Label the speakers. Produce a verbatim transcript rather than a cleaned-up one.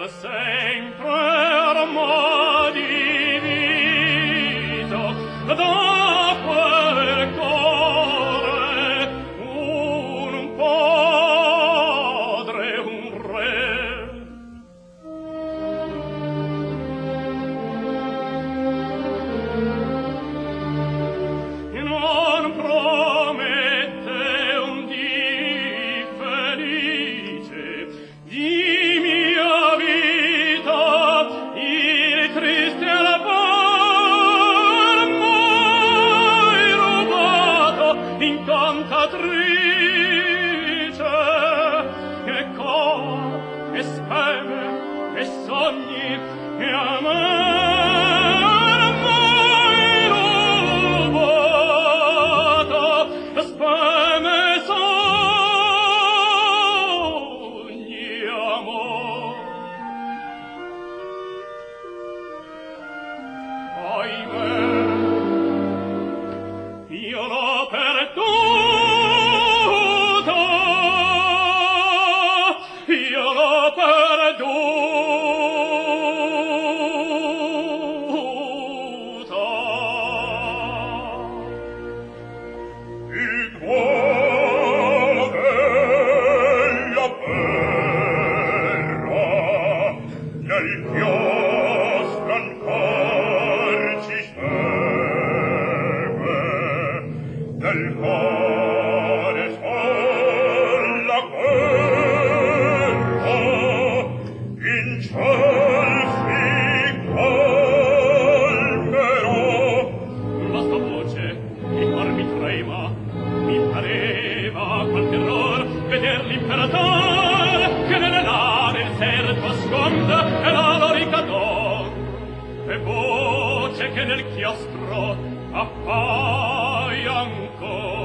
Speaker 1: sempre arma diviso da quel cuore un padre, un re. Non promette un dì felice di mia vita il triste albar mai rubato incantatrice e cor e speme e sogni e amar mai rubato speme e sogni e amor. Ahimè, io l'ho perduto, io l'ho perduta. Il tuono della terra nel chiostro ancor ci segue, del cuore sol la guerra in ciel si calmerò. Basta voce, il cor mi trema, mi pareva qual terror veder l'imperatore che nelle lane il servo sconda e la lorica don, e voce che nel chiostro appaia ancora.